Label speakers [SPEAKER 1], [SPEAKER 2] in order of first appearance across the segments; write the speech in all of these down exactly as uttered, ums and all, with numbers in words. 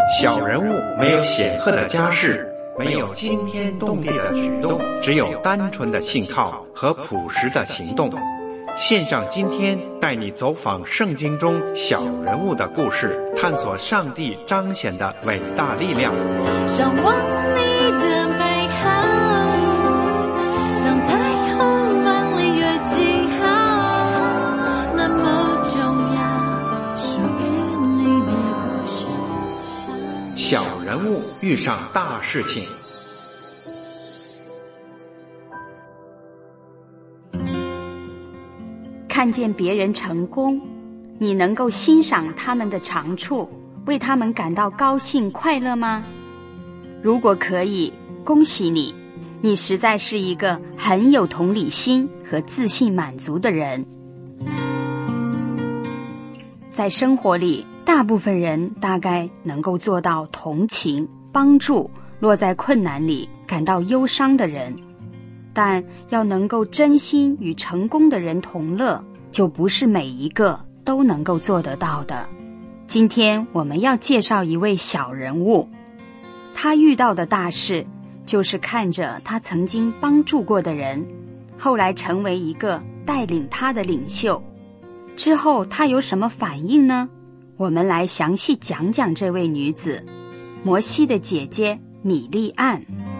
[SPEAKER 1] 小人物没有显赫的家世，没有惊天动地的举动，只有单纯的信靠和朴实的行动。线上今天带你走访圣经中小人物的故事，探索上帝彰显的伟大力量。
[SPEAKER 2] 向往你的美好，像彩虹般离越记号，那么重要，属于你的故事。
[SPEAKER 1] 小人物遇上大事情。
[SPEAKER 3] 看见别人成功，你能够欣赏他们的长处，为他们感到高兴快乐吗？如果可以，恭喜你，你实在是一个很有同理心和自信满足的人。在生活里，大部分人大概能够做到同情、帮助落在困难里感到忧伤的人，但要能够真心与成功的人同乐，就不是每一个都能够做得到的。今天我们要介绍一位小人物，他遇到的大事就是看着他曾经帮助过的人，后来成为一个带领他的领袖。之后他有什么反应呢？我们来详细讲讲这位女子，摩西的姐姐米利暗。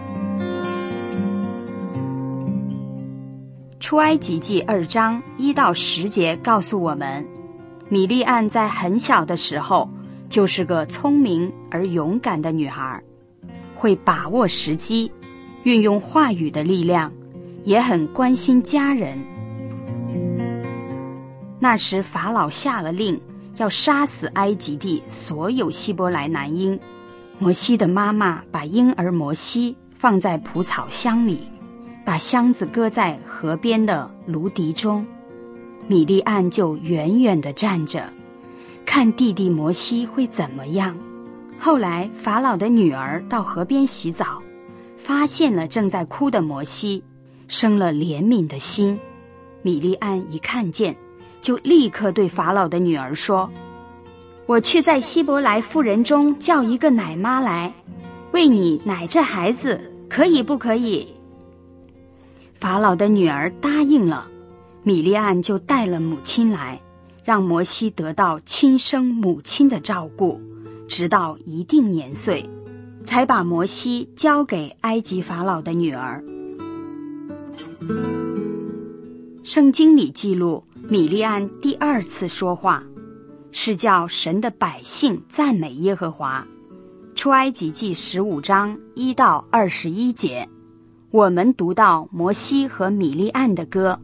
[SPEAKER 3] 出埃及记二章一到十节告诉我们，米利暗在很小的时候就是个聪明而勇敢的女孩，会把握时机，运用话语的力量，也很关心家人。那时法老下了令，要杀死埃及地所有希伯来男婴。摩西的妈妈把婴儿摩西放在蒲草箱里，把箱子搁在河边的芦荻中。米利暗就远远地站着，看弟弟摩西会怎么样。后来法老的女儿到河边洗澡，发现了正在哭的摩西，生了怜悯的心。米利暗一看见，就立刻对法老的女儿说，我去在希伯来妇人中叫一个奶妈来，为你奶这孩子，可以不可以？法老的女儿答应了，米利暗就带了母亲来，让摩西得到亲生母亲的照顾，直到一定年岁，才把摩西交给埃及法老的女儿。圣经里记录米利暗第二次说话，是叫神的百姓赞美耶和华。出埃及记十五章一到二十一节，我们读到摩西和米利暗的歌。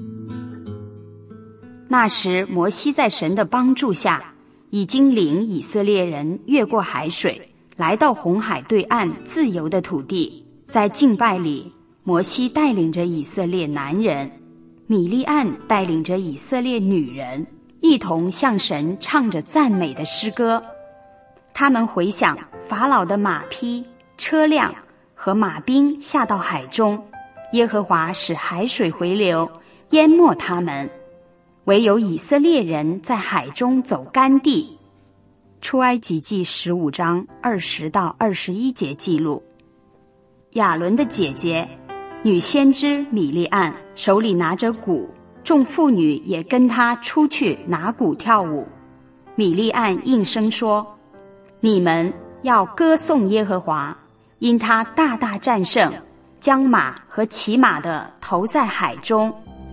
[SPEAKER 3] 那时摩西在神的帮助下，已经领以色列人越过海水，来到红海对岸自由的土地。在敬拜里，摩西带领着以色列男人，米利暗带领着以色列女人，一同向神唱着赞美的诗歌。他们回想法老的马匹、车辆和马兵下到海中，耶和华使海水回流，淹没他们，唯有以色列人在海中走干地。出埃及记十五章二十到二十一节记录，亚伦的姐姐女先知米利暗手里拿着鼓，众妇女也跟她出去拿鼓跳舞。米利暗应声说，你们要歌颂耶和华，因他大大战胜，将马和骑马的投在海中。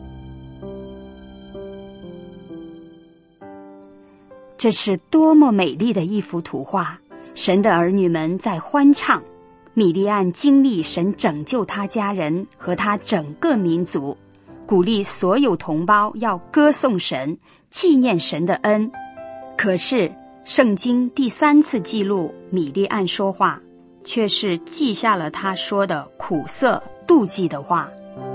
[SPEAKER 3] 这是多么美丽的一幅图画！神的儿女们在欢唱，米利暗经历神拯救他家人和他整个民族，鼓励所有同胞要歌颂神，纪念神的恩。可是圣经第三次记录米利暗说话，却是记下了他说的苦涩妒忌的话。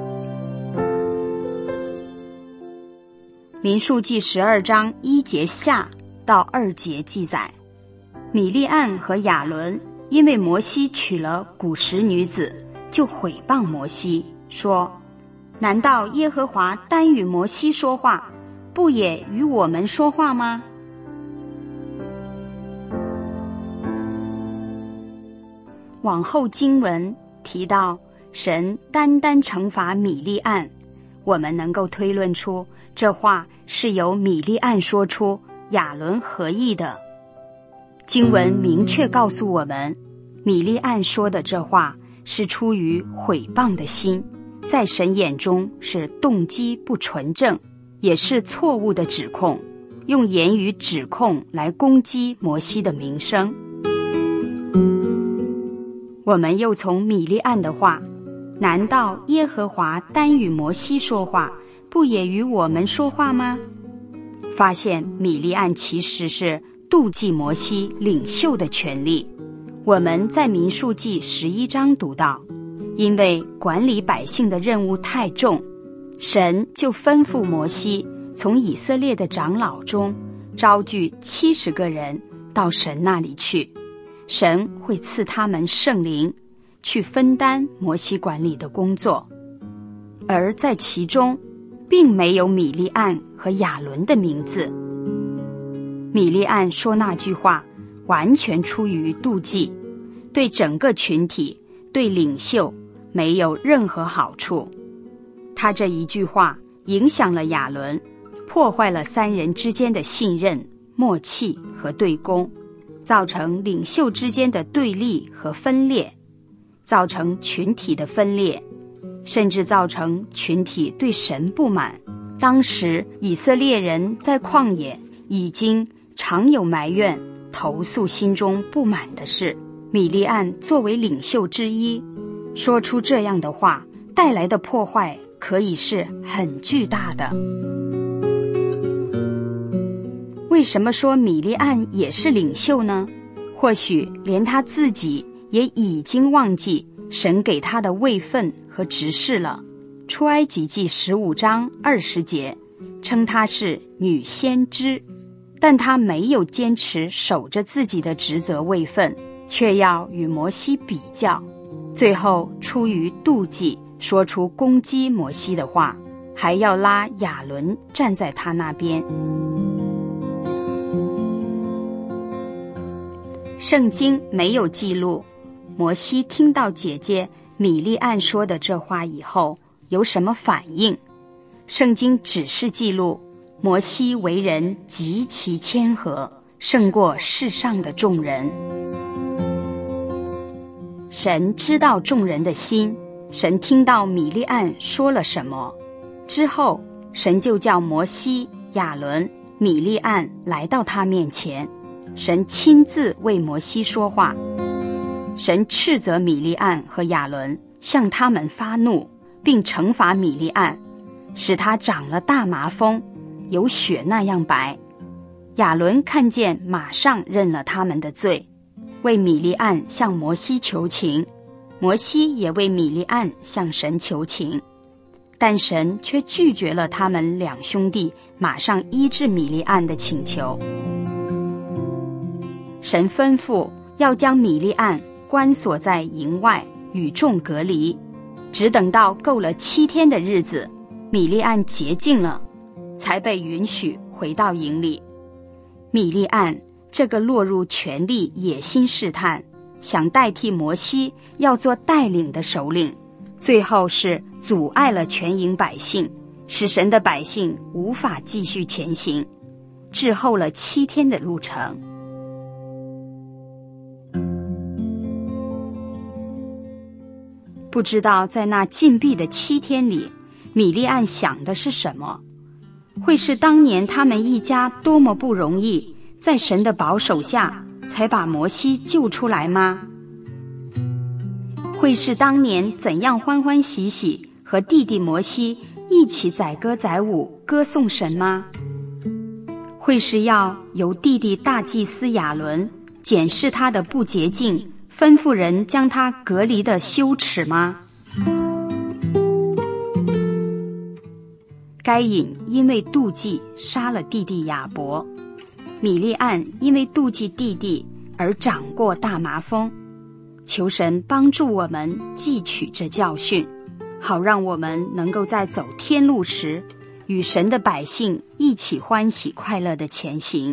[SPEAKER 3] 民数记十二章一节下到二节记载，米利暗和亚伦因为摩西娶了古时女子，就毁谤摩西，说，难道耶和华单与摩西说话，不也与我们说话吗？ 往后经文提到神单单惩罚米利暗，我们能够推论出这话是由米利暗说出，亚伦合意的。经文明确告诉我们，米利暗说的这话是出于毁谤的心，在神眼中是动机不纯正，也是错误的指控，用言语指控来攻击摩西的名声。我们又从米利暗的话，难道耶和华单与摩西说话，不也与我们说话吗？发现米利暗其实是妒忌摩西领袖的权利。我们在民数记十一章读到，因为管理百姓的任务太重，神就吩咐摩西从以色列的长老中招聚七十个人到神那里去，神会赐他们圣灵，去分担摩西管理的工作。而在其中并没有米利暗和亚伦的名字。米利暗说那句话完全出于妒忌，对整个群体，对领袖没有任何好处。他这一句话影响了亚伦，破坏了三人之间的信任、默契和对攻，造成领袖之间的对立和分裂，造成群体的分裂，甚至造成群体对神不满。当时以色列人在旷野已经常有埋怨、投诉心中不满的事，米利暗作为领袖之一，说出这样的话，带来的破坏可以是很巨大的。为什么说米利暗也是领袖呢？或许连他自己也已经忘记神给他的位分和职事了。出埃及记十五章二十节称他是女先知，但他没有坚持守着自己的职责位分，却要与摩西比较，最后出于妒忌说出攻击摩西的话，还要拉亚伦站在他那边。圣经没有记录摩西听到姐姐米利暗说的这话以后有什么反应，圣经只是记录摩西为人极其谦和，胜过世上的众人。神知道众人的心，神听到米利暗说了什么之后，神就叫摩西、亚伦、米利暗来到他面前，神亲自为摩西说话。神斥责米利暗和亚伦，向他们发怒，并惩罚米利暗，使他长了大麻风，有血那样白。亚伦看见，马上认了他们的罪，为米利暗向摩西求情，摩西也为米利暗向神求情，但神却拒绝了他们两兄弟马上医治米利暗的请求。神吩咐要将米利暗关锁在营外，与众隔离，只等到够了七天的日子，米利暗洁净了，才被允许回到营里。米利暗这个落入权力野心试探，想代替摩西要做带领的首领，最后是阻碍了全营百姓，使神的百姓无法继续前行，滞后了七天的路程。不知道在那禁闭的七天里，米利暗想的是什么？会是当年他们一家多么不容易，在神的保守下才把摩西救出来吗？会是当年怎样欢欢喜喜和弟弟摩西一起载歌载舞歌颂神吗？会是要由弟弟大祭司亚伦检视他的不洁净，吩咐人将他隔离的羞耻吗？该隐因为妒忌杀了弟弟亚伯，米利暗因为妒忌弟弟而长过大麻风。求神帮助我们汲取这教训，好让我们能够在走天路时，与神的百姓一起欢喜快乐地前行。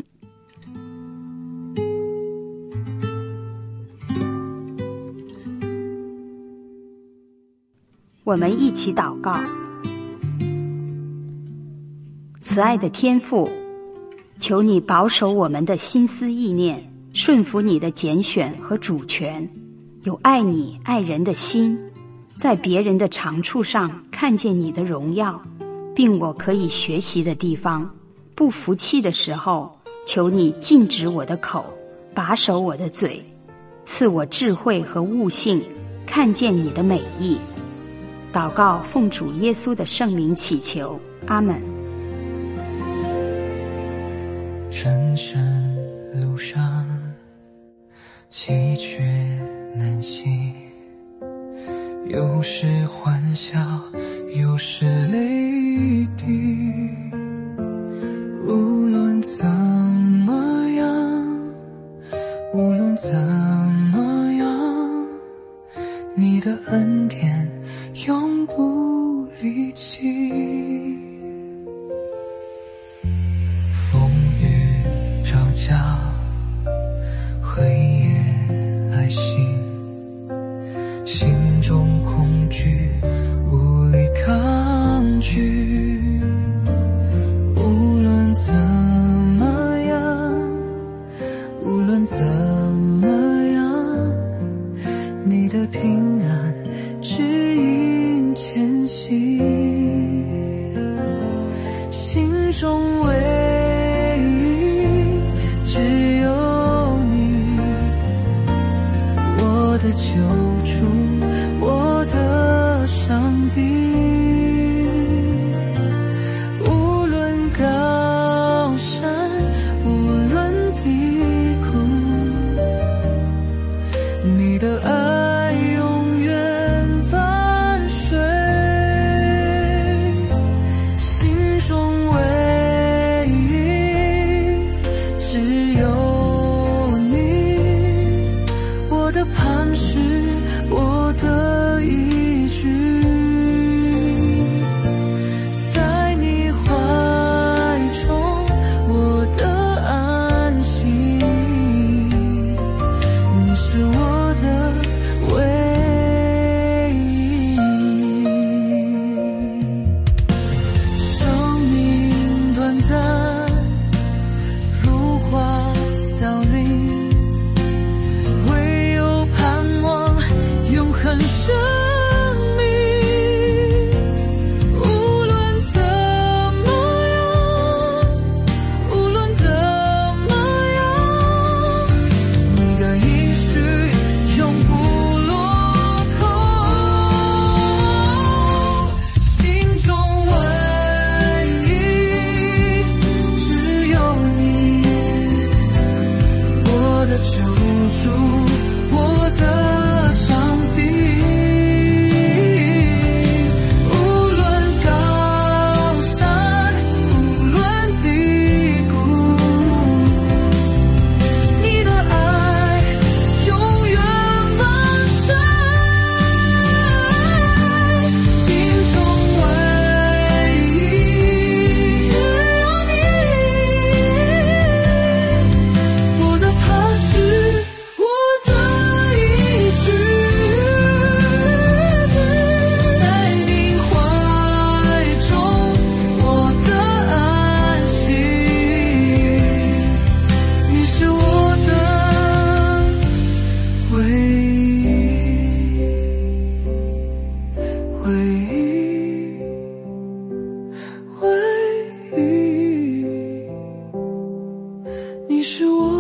[SPEAKER 3] 我们一起祷告。慈爱的天父，求你保守我们的心思意念，顺服你的拣选和主权，有爱你爱人的心，在别人的长处上看见你的荣耀，并我可以学习的地方。不服气的时候，求你禁止我的口，把守我的嘴，赐我智慧和悟性，看见你的美意。祷告奉主耶稣的圣名祈求，阿们。
[SPEAKER 4] 人生路上崎岖难行，有时欢笑，有时泪滴。无论怎么样，无论怎么样，你的恩典永不离弃。风雨交加，黑夜来袭，心中恐惧无力抗拒。无论怎么样，无论怎么样，你的平安指引前行。心中唯一只有你，我的救主，我的上帝。无论高山，无论低谷，你的爱永远伴随。心中唯一只有你，我的磐石，我的依据。在你怀中，我的安息，你是我的唯一。生命短暂，如花凋零，唯有盼望永恒生命。无论怎么样，无论怎么样，你的应许永不落空。心中唯一只有你，我的救主，我的上帝。无论高山，无论低谷，你的爱永远伴随。心中唯一只有你，我的磐石，我的依据。在你怀中，我的安息，你是我的唯一，唯一，唯一，你是我